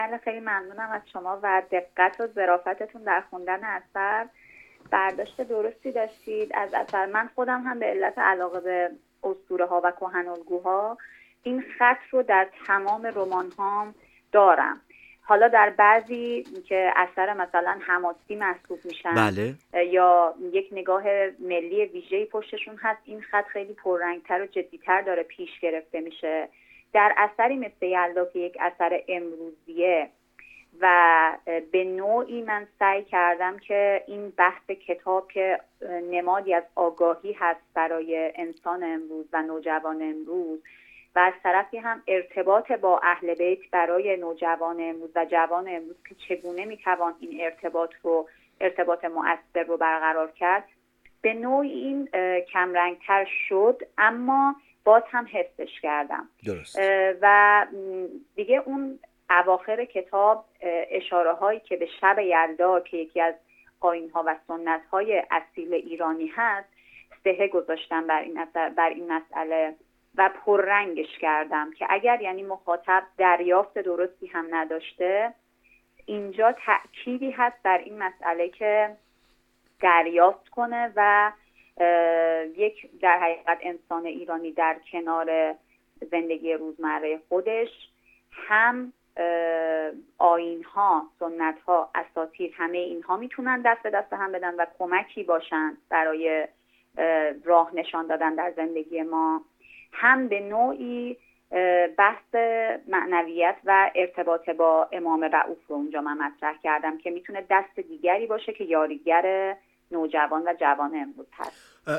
خیلی ممنونم از شما و دقت و ظرافتتون در خوندن اثر. برداشت درستی داشتید از اثر. من خودم هم به علت علاقه به اسطوره ها و کهن‌الگوها این خط رو در تمام رمان هام دارم. حالا در بعضی که اثر مثلا حماسی محسوب میشن، بله. یا یک نگاه ملی ویژه‌ای پشتشون هست، این خط خیلی پررنگتر و جدی‌تر داره پیش گرفته میشه. در اثری مثل یلدا که یک اثر امروزیه و به نوعی من سعی کردم که این بحث کتاب که نمادی از آگاهی هست برای انسان امروز و نوجوان امروز و از طرفی هم ارتباط با اهل بیت برای نوجوان امروز و جوان امروز که چگونه میتوان این ارتباط مؤثر رو برقرار کرد، به نوعی این کمرنگتر شد، اما باز هم حفظش کردم. درست. و دیگه اون اواخر کتاب اشاره هایی که به شب یلدا که یکی از آیین ها و سنت های اصیل ایرانی هست سهه گذاشتم بر این مسئله و پررنگش کردم که اگر یعنی مخاطب دریافت درستی هم نداشته، اینجا تأکیدی هست بر این مسئله که دریافت کنه و یک در حقیقت انسان ایرانی در کنار زندگی روزمره خودش هم آیین‌ها، سنت‌ها، اساطیر، همه اینها میتونن دست به دست هم بدن و کمکی باشن برای راه نشان دادن در زندگی ما، هم به نوعی بحث معنویت و ارتباط با امام رؤوف رو اونجا من مطرح کردم که میتونه دست دیگری باشه که یاریگر نوجوان و جوان امروز هست.